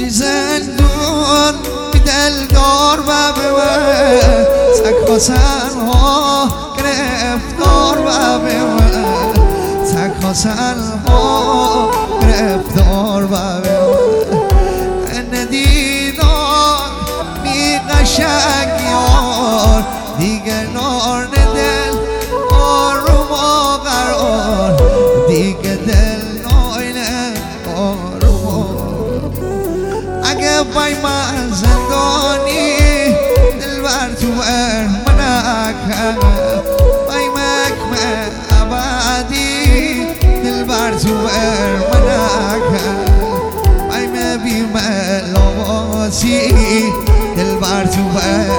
زندون بی دلدار و به من تک و تنها گرفتار و به من تک و تنها گرفتار و به من ندیدار می قشنگ یار دیگه نار دل آروم و قرار دیگه دل ناینه آروم اگه بای من زندانی دل بر تو بر منک بای مکمه عبادی دل بر تو بر منک بای مبی ملواسی دل بر تو بر